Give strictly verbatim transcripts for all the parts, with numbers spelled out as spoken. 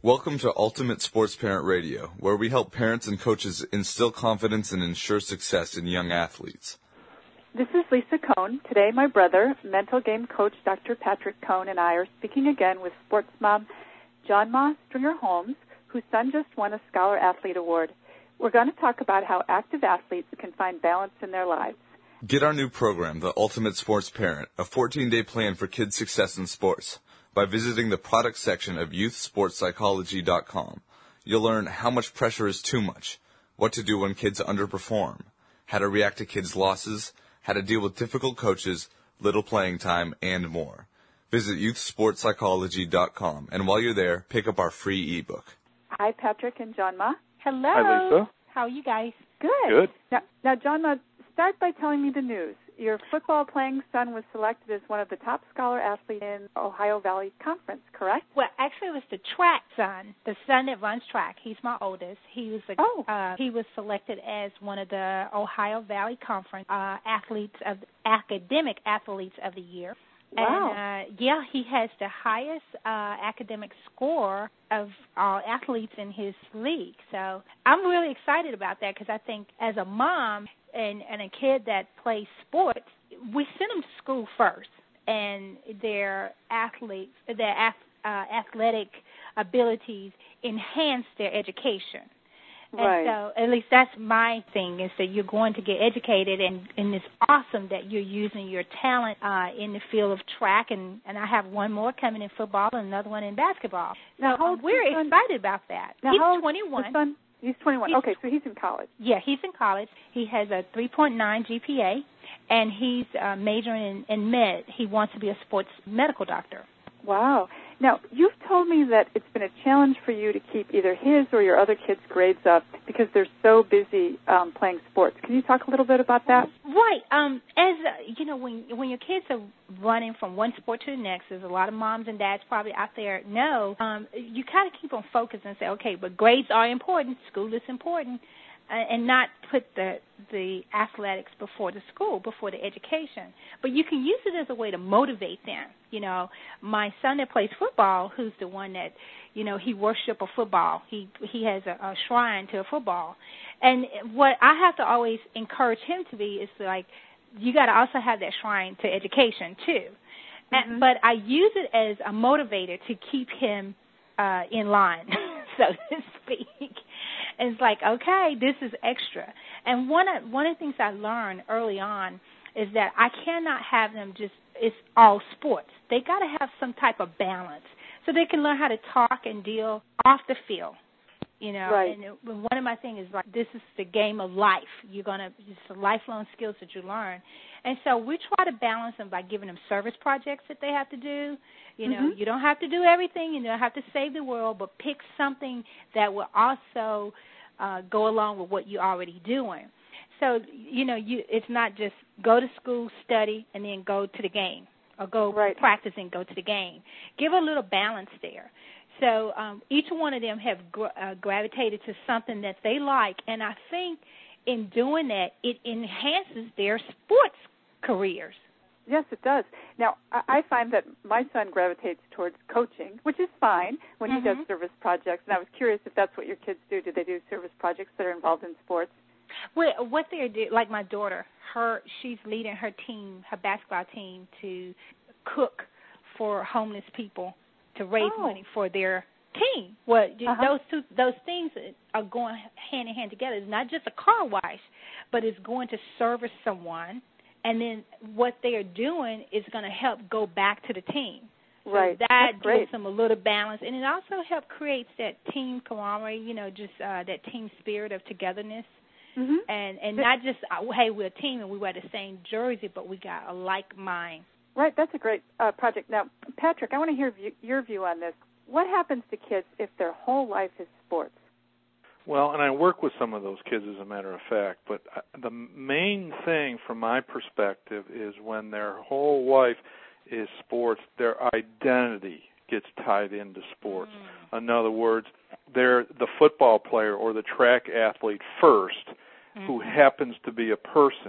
Welcome to Ultimate Sports Parent Radio, where we help parents and coaches instill confidence and ensure success in young athletes. This is Lisa Cohn. Today, my brother, mental game coach Doctor Patrick Cohn, and I are speaking again with sports mom John Ma Stringer-Holmes, whose son just won a Scholar Athlete Award. We're going to talk about how active athletes can find balance in their lives. Get our new program, The Ultimate Sports Parent, a fourteen-day plan for kids' success in sports, by visiting the product section of youth sports psychology dot com. You'll learn how much pressure is too much, what to do when kids underperform, how to react to kids' losses, how to deal with difficult coaches, little playing time, and more. Visit youth sports psychology dot com, and while you're there, pick up our free ebook. Hi, Patrick and John Ma. Hello. Hi, Lisa. How are you guys? Good. Good. Now, now, John Ma, start by telling me the news. Your football-playing son was selected as one of the top scholar athletes in Ohio Valley Conference, correct? Well, actually, it was the track son, the son that runs track. He's my oldest. He was a, oh. uh, he was selected as one of the Ohio Valley Conference uh, athletes of academic athletes of the year. Wow. And, uh, yeah, he has the highest uh, academic score of all athletes in his league. So I'm really excited about that because I think as a mom and, and a kid that plays sports, we send them to school first, and their athletes, their uh, athletic abilities enhance their education. Right. And so at least that's my thing, is that you're going to get educated, and, and it's awesome that you're using your talent uh, in the field of track, and, and I have one more coming in football and another one in basketball. Now, so um, we're excited about that. Now, he's how twenty-one. Son, he's twenty-one. He's, okay, so he's in college. Yeah, he's in college. He has a three point nine G P A, and he's uh, majoring in, in med. He wants to be a sports medical doctor. Wow. Now, you've told me that it's been a challenge for you to keep either his or your other kids' grades up because they're so busy um, playing sports. Can you talk a little bit about that? Right. Um, as uh, you know, when when your kids are running from one sport to the next, as a lot of moms and dads probably out there know, um, you kind of keep on focus and say, okay, but grades are important, school is important, uh, and not put the the athletics before the school, before the education. But you can use it as a way to motivate them. You know, my son that plays football, who's the one that, you know, he worships a football. He he has a, a shrine to a football. And what I have to always encourage him to be is like, you got to also have that shrine to education too. Mm-hmm. And, but I use it as a motivator to keep him uh, in line, so to speak. And it's like, okay, this is extra. And one of, one of the things I learned early on is that I cannot have them just, it's all sports. They got to have some type of balance so they can learn how to talk and deal off the field. You know, right. And one of my things is like, this is the game of life. You're going to, it's the lifelong skills that you learn. And so we try to balance them by giving them service projects that they have to do. You know, mm-hmm. you don't have to do everything. You don't have to save the world, but pick something that will also uh, go along with what you're already doing. So, you know, you it's not just go to school, study, and then go to the game, or go right. practice and go to the game. Give a little balance there. So um, each one of them have gra- uh, gravitated to something that they like, and I think in doing that, it enhances their sports careers. Yes, it does. Now, I find that my son gravitates towards coaching, which is fine when mm-hmm. he does service projects, and I was curious if that's what your kids do. Do they do service projects that are involved in sports? Well, what they do, like my daughter, her she's leading her team, her basketball team, to cook for homeless people to raise oh. money for their team. Well, uh-huh. those two those things are going hand in hand together. It's not just a car wash, but it's going to service someone, and then what they are doing is going to help go back to the team. So right. that That's great. gives them a little balance, and it also helps create that team camaraderie, you know, just uh, that team spirit of togetherness. Mm-hmm. And and not just, uh, hey, we're a team and we wear the same jersey, but we got a like mind. Right, that's a great uh, project. Now, Patrick, I want to hear view, your view on this. What happens to kids if their whole life is sports? Well, and I work with some of those kids, as a matter of fact, but the main thing from my perspective is when their whole life is sports, their identity gets tied into sports. Mm. In other words, they're the football player or the track athlete first, mm-hmm. who happens to be a person.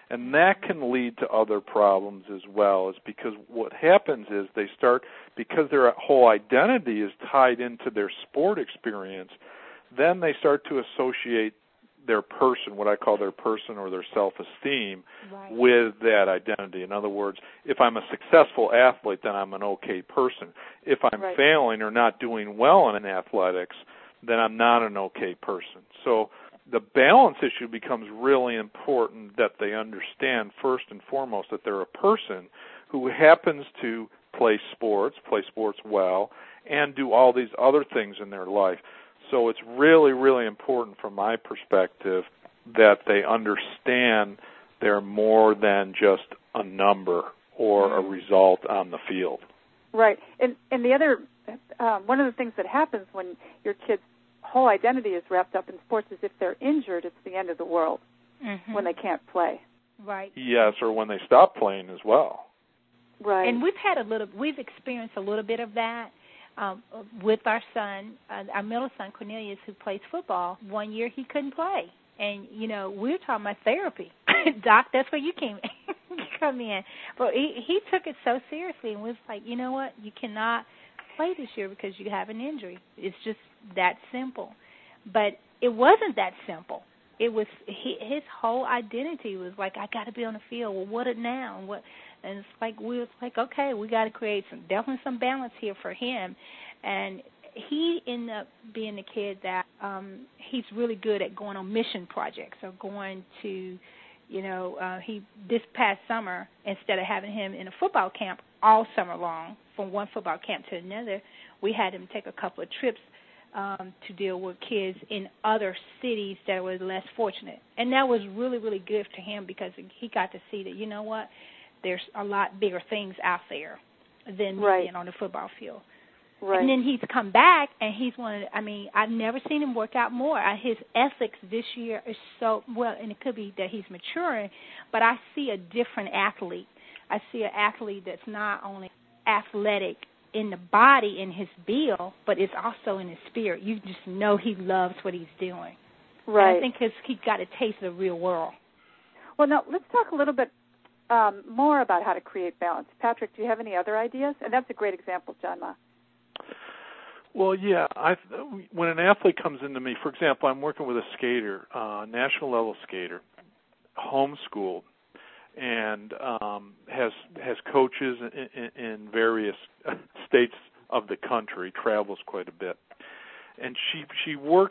And that can lead to other problems as well, is because what happens is they start, because their whole identity is tied into their sport experience, then they start to associate their person, what I call their person or their self-esteem, right, with that identity. In other words, if I'm a successful athlete, then I'm an okay person. If I'm right. failing or not doing well in athletics, then I'm not an okay person. So the balance issue becomes really important, that they understand first and foremost that they're a person who happens to play sports, play sports well, and do all these other things in their life. So it's really, really important from my perspective that they understand they're more than just a number or a result on the field. Right. And, and the other, um, one of the things that happens when your kid's whole identity is wrapped up in sports is if they're injured, it's the end of the world mm-hmm. when they can't play. Right. Yes, or when they stop playing as well. Right. And we've had a little, we've experienced a little bit of that. Um, with our son, uh, our middle son, Cornelius, who plays football. One year he couldn't play. And, you know, we were talking about therapy. Doc, that's where you came you come in. But he, he took it so seriously and was like, you know what, you cannot play this year because you have an injury. It's just that simple. But it wasn't that simple. It was he, his whole identity was like, I got to be on the field. Well, what it now? And what? And it's like we was like, okay, we got to create some definitely some balance here for him. And he ended up being the kid that um, he's really good at going on mission projects or going to, you know, uh, he this past summer, instead of having him in a football camp all summer long from one football camp to another, we had him take a couple of trips um, to deal with kids in other cities that were less fortunate. And that was really, really good for him because he got to see that, you know what, there's a lot bigger things out there than right. being on the football field. Right. And then he's come back, and he's one of the, I mean, I've never seen him work out more. His ethics this year is so, well, and it could be that he's maturing, but I see a different athlete. I see an athlete that's not only athletic in the body, in his build, but it's also in his spirit. You just know he loves what he's doing. Right. And I think his, he got a taste of the real world. Well, now, let's talk a little bit um, more about how to create balance. Patrick, do you have any other ideas? And that's a great example, John Ma. Well, yeah. I when an athlete comes into me, for example, I'm working with a skater, uh, national level skater, homeschooled, and um, has has coaches in, in, in various states of the country, travels quite a bit, and she she works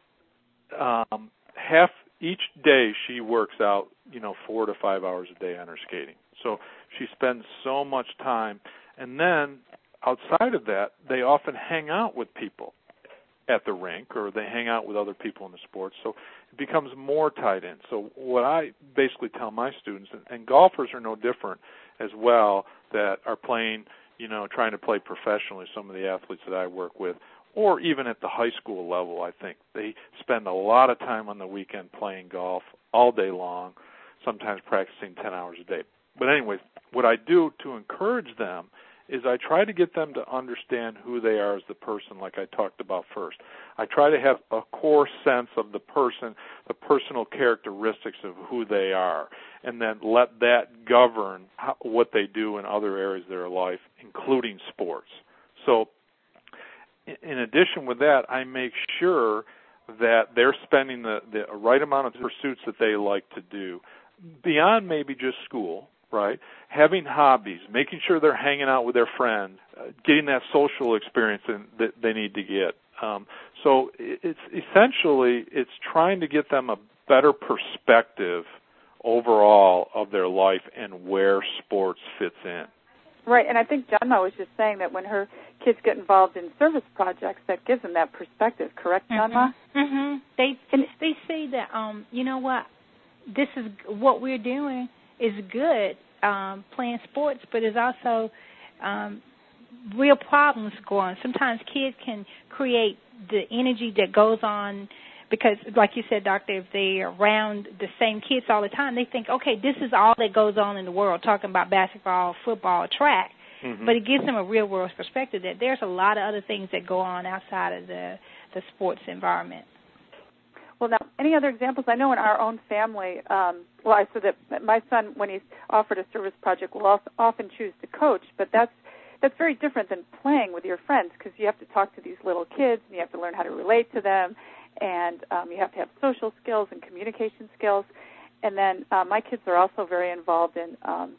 um, half each day. She works out, you know, four to five hours a day on her skating. So she spends so much time, and then outside of that, they often hang out with people at the rink, or they hang out with other people in the sport, so it becomes more tied in. So what I basically tell my students, and, and golfers are no different as well, that are playing, you know, trying to play professionally, some of the athletes that I work with, or even at the high school level, I think they spend a lot of time on the weekend playing golf all day long, sometimes practicing ten hours a day. But anyways, what I do to encourage them is I try to get them to understand who they are as the person, like I talked about first. I try to have a core sense of the person, the personal characteristics of who they are, and then let that govern how, what they do in other areas of their life, including sports. So in addition with that, I make sure that they're spending the, the right amount of pursuits that they like to do, beyond maybe just school, right? Having hobbies, making sure they're hanging out with their friends, uh, getting that social experience in, that they need to get. Um, so it's essentially, it's trying to get them a better perspective overall of their life and where sports fits in. Right, and I think John Ma was just saying that when her kids get involved in service projects, that gives them that perspective. Correct, John Ma? Mm-hmm. mm-hmm. They and they say that, um, you know what, this is what we're doing is good, um, playing sports, but there's also um, real problems going on. Sometimes kids can create the energy that goes on because, like you said, Doctor, if they're around the same kids all the time, they think, okay, this is all that goes on in the world, talking about basketball, football, track. Mm-hmm. But it gives them a real-world perspective that there's a lot of other things that go on outside of the, the sports environment. Well, now, any other examples? I know in our own family, um, well, I said that my son, when he's offered a service project, will also often choose to coach, but that's that's very different than playing with your friends because you have to talk to these little kids and you have to learn how to relate to them, and um, you have to have social skills and communication skills. And then uh, my kids are also very involved in um,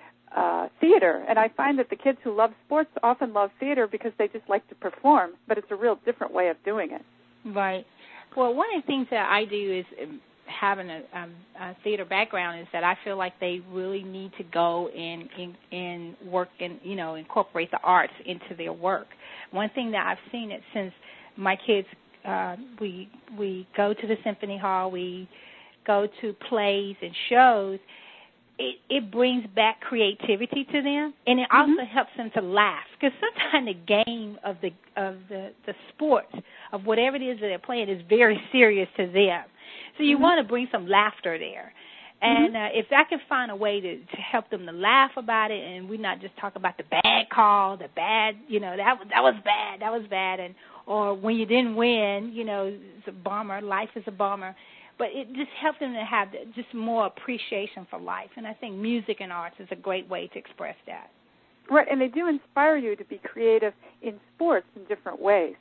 uh, theater, and I find that the kids who love sports often love theater because they just like to perform, but it's a real different way of doing it. Right. Well, one of the things that I do is um, having a, um, a theater background is that I feel like they really need to go and, and, and work and, you know, incorporate the arts into their work. One thing that I've seen it since my kids, uh, we we go to the symphony hall, we go to plays and shows, it, it brings back creativity to them, and it mm-hmm. also helps them to laugh. Because sometimes the game of the of the, the sport, of whatever it is that they're playing, is very serious to them. So you mm-hmm. want to bring some laughter there. And mm-hmm. uh, if I can find a way to, to help them to laugh about it, and we not just talk about the bad call, the bad, you know, that was that was bad, that was bad, and or when you didn't win, you know, it's a bummer, life is a bummer. But it just helps them to have just more appreciation for life. And I think music and arts is a great way to express that. Right, and they do inspire you to be creative in sports in different ways,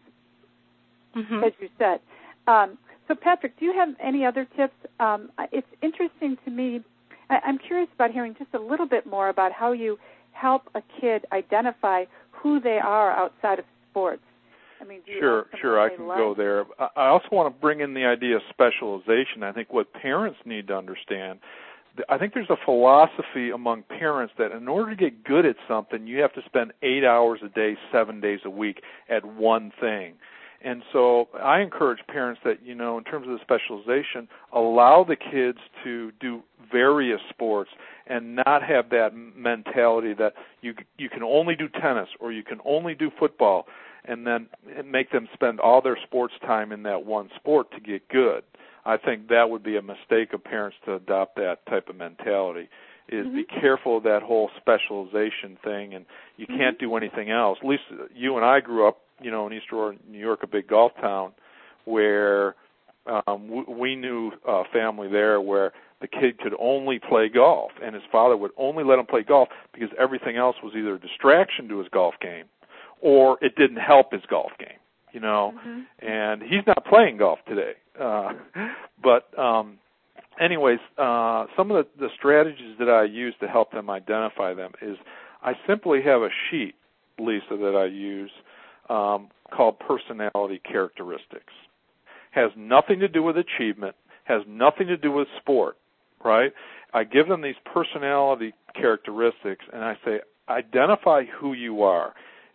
mm-hmm. as you said. Um, so, Patrick, do you have any other tips? Um, it's interesting to me. I, I'm curious about hearing just a little bit more about how you help a kid identify who they are outside of sports. I mean, do you sure, sure, I can love? go there. I also want to bring in the idea of specialization. I think what parents need to understand, I think there's a philosophy among parents that in order to get good at something, you have to spend eight hours a day, seven days a week at one thing. And so I encourage parents that, you know, in terms of the specialization, allow the kids to do various sports and not have that mentality that you you can only do tennis or you can only do football, and then make them spend all their sports time in that one sport to get good. I think that would be a mistake of parents to adopt that type of mentality, is mm-hmm. be careful of that whole specialization thing, and you mm-hmm. can't do anything else. At least you and I grew up, you know, in East Aurora, New York, a big golf town, where um, w- we knew a family there where the kid could only play golf, and his father would only let him play golf because everything else was either a distraction to his golf game or it didn't help his golf game, you know. Mm-hmm. And he's not playing golf today. Uh, but um, anyways, uh, some of the, the strategies that I use to help them identify them is I simply have a sheet, Lisa, that I use um, called personality characteristics. Has nothing to do with achievement, has nothing to do with sport, right? I give them these personality characteristics, and I say, identify who you are.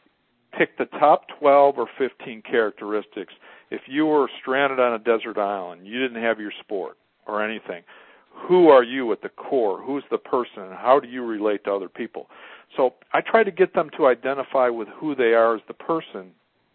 Pick the top twelve or fifteen characteristics. If you were stranded on a desert island, you didn't have your sport or anything, who are you at the core? Who's the person, and how do you relate to other people? So I try to get them to identify with who they are as the person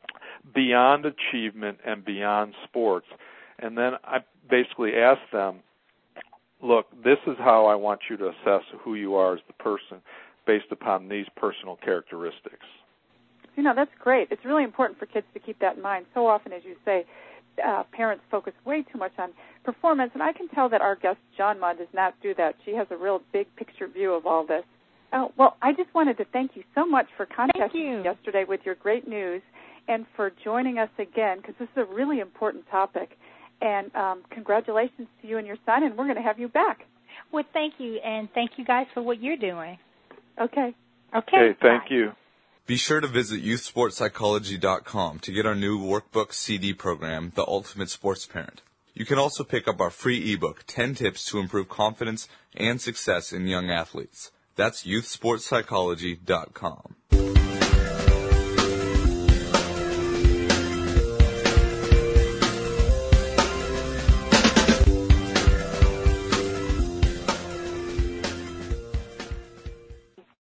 beyond achievement and beyond sports. And then I basically ask them, look, this is how I want you to assess who you are as the person based upon these personal characteristics. You know, that's great. It's really important for kids to keep that in mind. So often, as you say, uh, parents focus way too much on performance, and I can tell that our guest, John Ma, does not do that. She has a real big picture view of all this. Oh, well, I just wanted to thank you so much for contacting me yesterday with your great news and for joining us again, because this is a really important topic. And um, congratulations to you and your son, and we're going to have you back. Well, thank you, and thank you guys for what you're doing. Okay. Okay, okay thank bye. you. Be sure to visit youth sports psychology dot com to get our new workbook C D program, The Ultimate Sports Parent. You can also pick up our free ebook, ten Tips to Improve Confidence and Success in Young Athletes. That's youth sports psychology dot com.